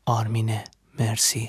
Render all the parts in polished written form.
آرمین مرسی.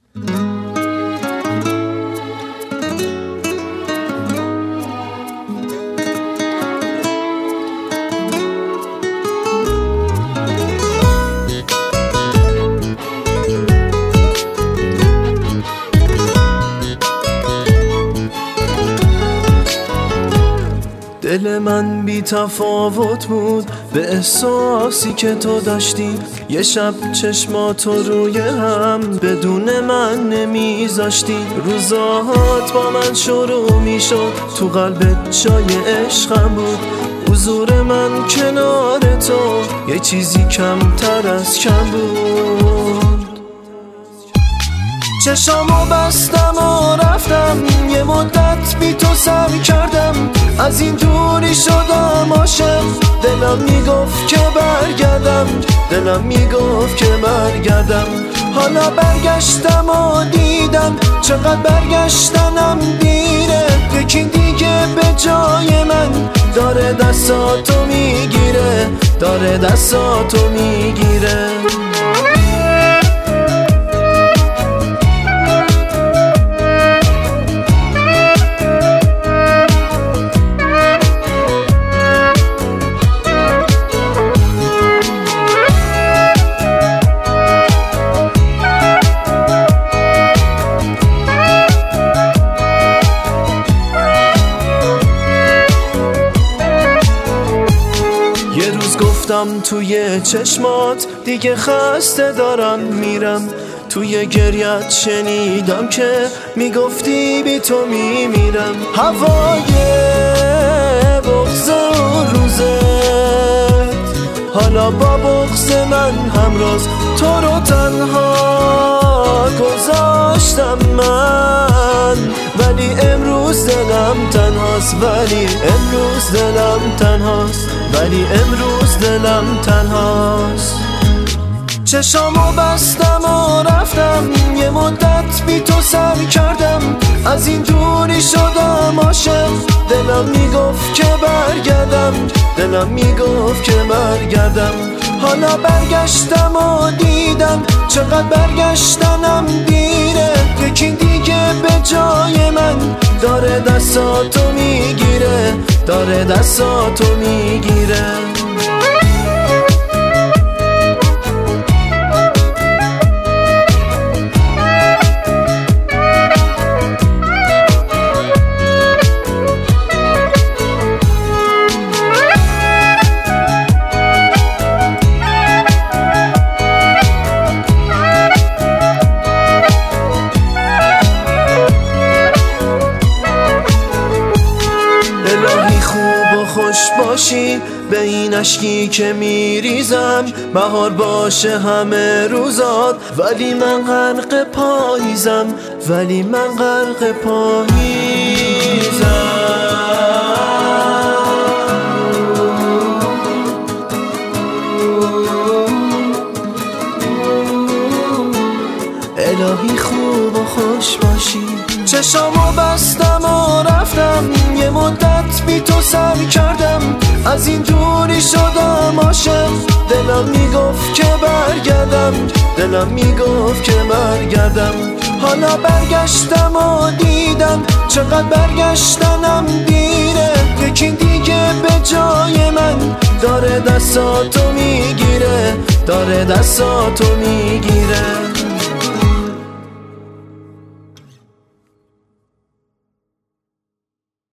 دل من بی تفاوت بود به احساسی که تو داشتی. یه شب چشماتو روی هم بدون من نمیذاشتی. روزات با من شروع میشد، تو قلبت جای عشقم بود. حضور من کنار تو یه چیزی کمتر از کم بود. چشامو بستم و رفتم، یه مدت بی تو سر کردم. از این دوری شدم عاشق، دلم میگفت که برگردم، دلم میگفت که برگردم. حالا برگشتم و دیدم چقدر برگشتنم دیره. یکی دیگه به جای من داره دستاتو میگیره، داره دستاتو میگیره. گفتم توی چشمات دیگه خسته دارم میرم. توی گریت شنیدم که میگفتی بی تو میمیرم. هوای بغض و روزت حالا با بغض من همراز. تو رو تنها گذاشتم من، ولی امروز دلم تنهاست، ولی امروز دلم تنهاست، ولی امروز دلم تنهاست. چشامو بستم و رفتم، یه مدت بی تو سر کردم. از این دوری شدم عاشق، دلم میگفت که برگردم، دلم میگفت که برگردم. حالا برگشتم و دیدم چقدر برگشتنم دیره. یکی دیگه به جای من داره دستاتو میگیره، داره دستاتو میگیره. خوش باشی به این اشکی که میریزم. بهار باشه همه روزات، ولی من غرق پاییزم، ولی من غرق پاییزم. الهی خوب و خوش باشی. چشامو بستم و رفتم، یه مدت بی تو سر کردم. از این دوری شدم عاشق، دلم میگفت که برگردم، دلم میگفت که برگردم. حالا برگشتم و دیدم چقدر برگشتنم دیره. یکی دیگه به جای من داره دستاتو میگیره، داره دستاتو میگیره.